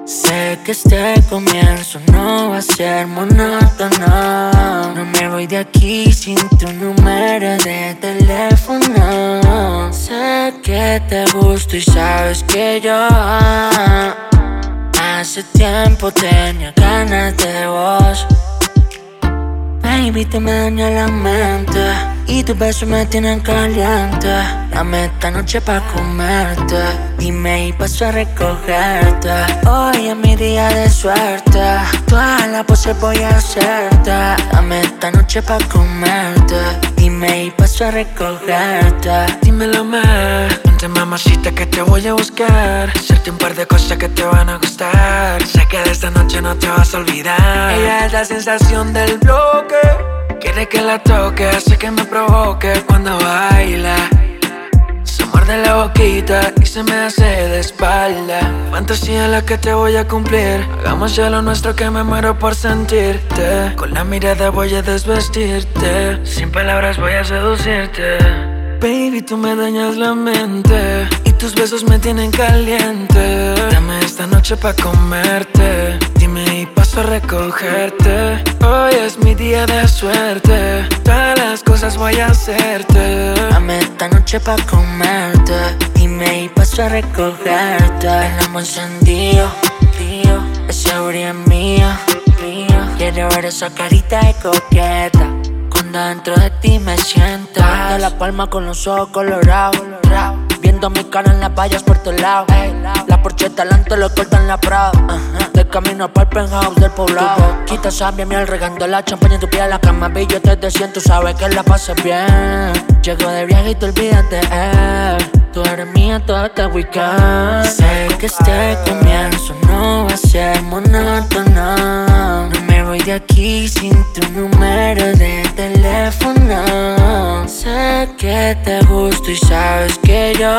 Sé que este comienzo no va a ser monótono. No me voy de aquí sin tu número de teléfono. Sé que te gusto y sabes que yo hace tiempo tenía ganas de vos. Baby, te me daña la mente y tus besos me tienen caliente. Dame esta noche pa' comerte, dime y paso a recogerte. Hoy es mi día de suerte, todas las poses voy a hacerte. Dame esta noche pa' comerte, dime y paso a recogerte. Dímelo más, vente mamacita que te voy a buscar. Hacerte un par de cosas que te van a gustar. Sé que de esta noche no te vas a olvidar. Ella es la sensación del bloque, quiere que la toque, hace que me provoque cuando baila. Se muerde la boquita y se me hace de espalda. Fantasía la que te voy a cumplir. Hagamos ya lo nuestro que me muero por sentirte. Con la mirada voy a desvestirte, sin palabras voy a seducirte. Baby, tú me dañas la mente y tus besos me tienen caliente. Dame esta noche pa' comerte, dime y paso a recogerte. Hoy es mi día de suerte, todas las cosas voy a hacerte. Dame esta noche pa' comerte, dime y paso a recogerte. El amor encendido, tío, ese brillo es mío, mío. Quiero ver esa carita de coqueta cuando dentro de ti me sientas. De la palma con los ojos colorados, viendo mi cara en las vallas por todos lados. La porcheta adelante lo cortan la Prada. De camino pa'l penthouse del poblado. Quita sabia miel regando la champaña en tu piel. La cama billetes de 100, tú sabes que la pasas bien. Llego de viaje y te olvidas de él. Tú eres mía todo este weekend. Sé que este comienzo no va a ser monótono. No me voy de aquí sin tu número de teléfono. Sé que te gusto y sabes que yo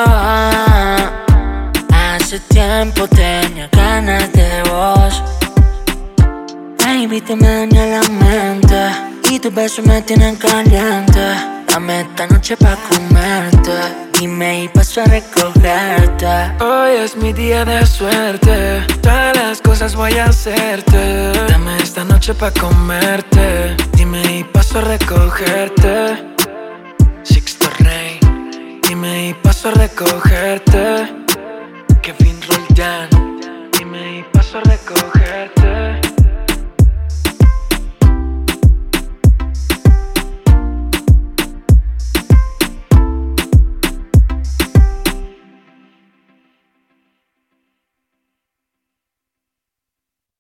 hace tiempo tenía ganas de vos. Baby, te me daña la mente y tus besos me tienen caliente. Dame esta noche pa' comerte, dime y paso a recogerte. Hoy es mi día de suerte, todas las cosas voy a hacerte. Dame esta noche pa' comerte, dime y paso a recogerte. Sixto Rey, dime y paso a recogerte. Kevin Roldán.